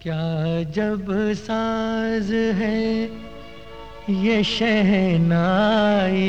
क्या जब साज है ये शहनाई,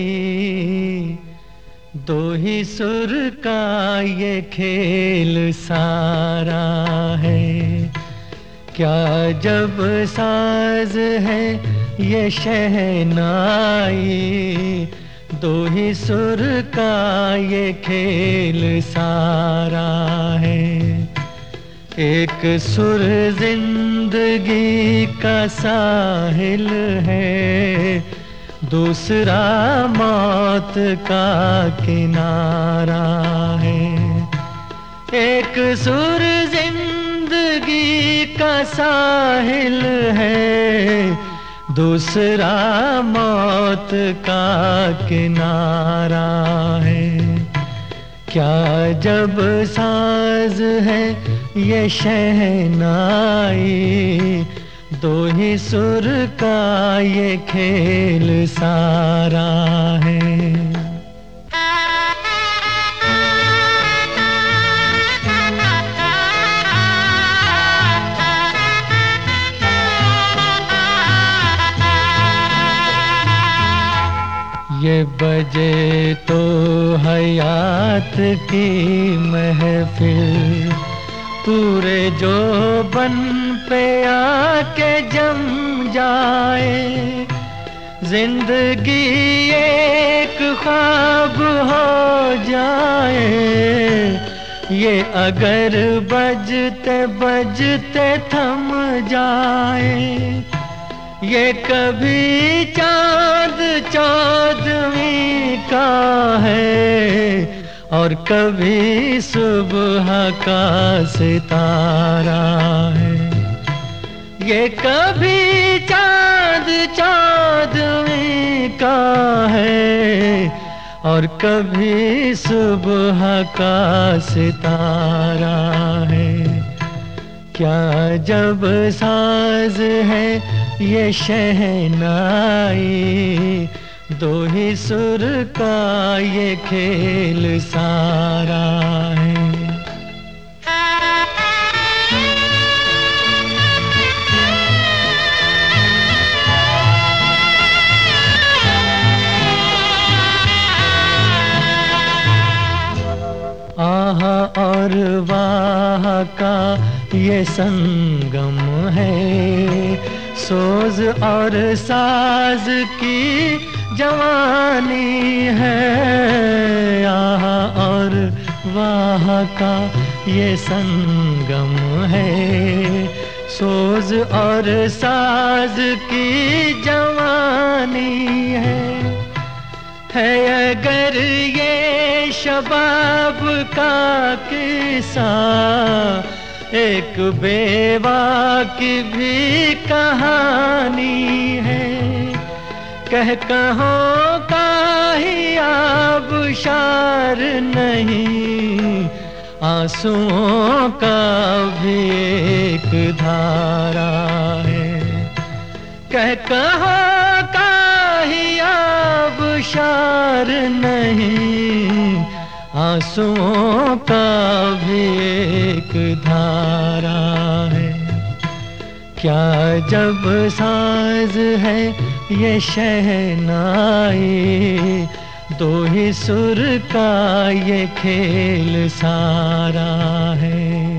दो ही सुर का ये खेल सारा है। क्या जब साज है ये शहनाई, दो ही सुर का ये खेल सारा है। एक सुर जिंदगी का साहिल है, दूसरा मौत का किनारा है। एक सुर जिंदगी का साहिल है, दूसरा मौत का किनारा है। क्या जब साज है ये शहनाई, दो ही सुर का ये खेल सारा है। ये बजे तो हयात की महफिल, पूरे जो बन पे आके जम जाए। जिंदगी एक ख्वाब हो जाए, ये अगर बजते बजते थम जाए। ये कभी चाँद चाँदनी का है, और कभी सुबह का सितारा है। ये कभी चाँद चाँदनी का है, और कभी सुबह का सितारा है। क्या जब साज है ये शहनाई, दो ही सुर का ये खेल सारा है। आहा और वाह का ये संगम है, सोज और साज की जवानी है। आहा और वाह का ये संगम है, सोज और साज की जवानी है अगर ये शबाब का किस्सा, एक बेवा की भी कहानी है। कह कहो का ही आबशार नहीं, आंसुओं का भी एक धारा है। कह कहो का ही आबशार नहीं, आंसुओं का भी एक धारा है। क्या जब साज है ये शहनाई, दो ही सुर का ये खेल सारा है।